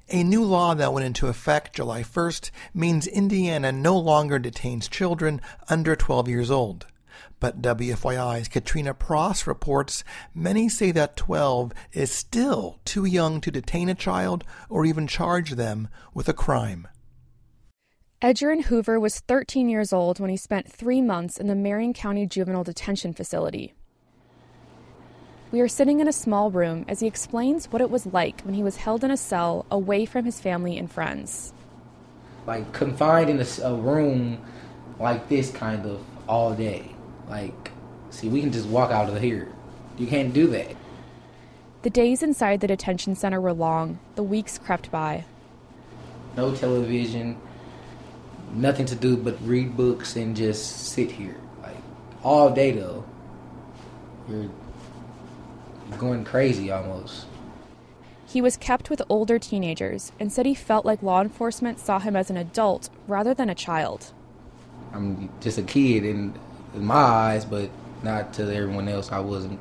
A new law that went into effect July 1st means Indiana no longer detains children under 12 years old. But WFYI's Katrina Pross reports many say that 12 is still too young to detain a child or even charge them with a crime. Edgerrin Hoover was 13 years old when he spent 3 months in the Marion County Juvenile Detention Facility. We are sitting in a small room as he explains what it was like when he was held in a cell away from his family and friends. Like confined in a room like this kind of all day. Like, see, we can just walk out of here. You can't do that. The days inside the detention center were long. The weeks crept by. No television, nothing to do but read books and just sit here. Like, all day, though. You're going crazy, almost. He was kept with older teenagers and said he felt like law enforcement saw him as an adult rather than a child. I'm just a kid in my eyes, but not to everyone else. I wasn't.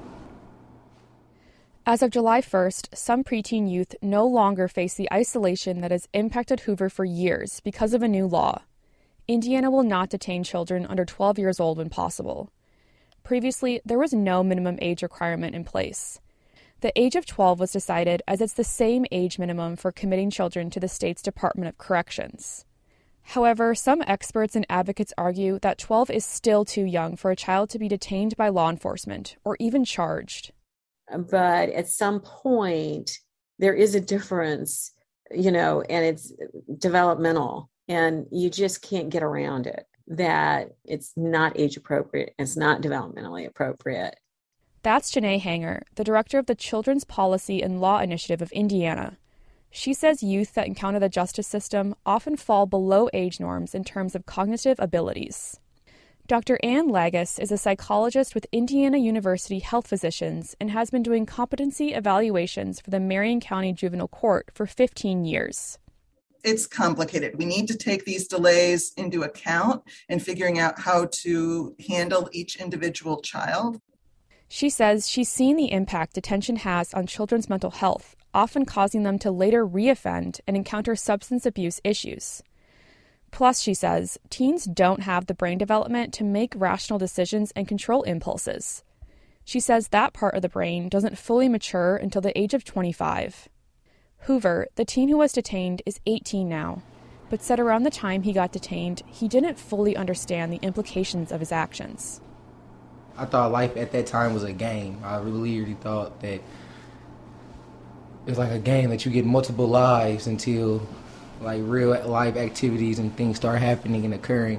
As of July 1st, some preteen youth no longer face the isolation that has impacted Hoover for years because of a new law. Indiana will not detain children under 12 years old when possible. Previously, there was no minimum age requirement in place. The age of 12 was decided as it's the same age minimum for committing children to the state's Department of Corrections. However, some experts and advocates argue that 12 is still too young for a child to be detained by law enforcement or even charged. But at some point, there is a difference, and it's developmental, and you just can't get around it, that it's not age appropriate, it's not developmentally appropriate. That's Janae Hanger, the director of the Children's Policy and Law Initiative of Indiana. She says youth that encounter the justice system often fall below age norms in terms of cognitive abilities. Dr. Ann Lagus is a psychologist with Indiana University Health Physicians and has been doing competency evaluations for the Marion County Juvenile Court for 15 years. It's complicated. We need to take these delays into account in figuring out how to handle each individual child. She says she's seen the impact detention has on children's mental health, often causing them to later reoffend and encounter substance abuse issues. Plus, she says, teens don't have the brain development to make rational decisions and control impulses. She says that part of the brain doesn't fully mature until the age of 25. Hoover, the teen who was detained, is 18 now, but said around the time he got detained, he didn't fully understand the implications of his actions. I thought life at that time was a game. I really thought that it's like a game that you get multiple lives until like real life activities and things start happening and occurring.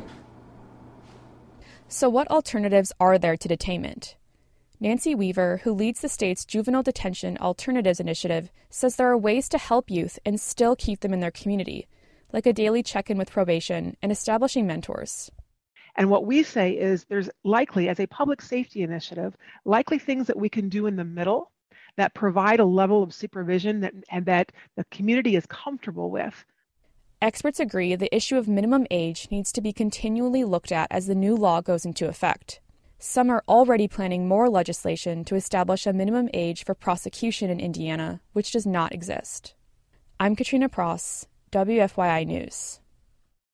So what alternatives are there to detainment? Nancy Weaver, who leads the state's Juvenile Detention Alternatives Initiative, says there are ways to help youth and still keep them in their community, like a daily check-in with probation and establishing mentors. And what we say is there's likely, as a public safety initiative, likely things that we can do in the middle that provide a level of supervision and that the community is comfortable with. Experts agree the issue of minimum age needs to be continually looked at as the new law goes into effect. Some are already planning more legislation to establish a minimum age for prosecution in Indiana, which does not exist. I'm Katrina Pross, WFYI News.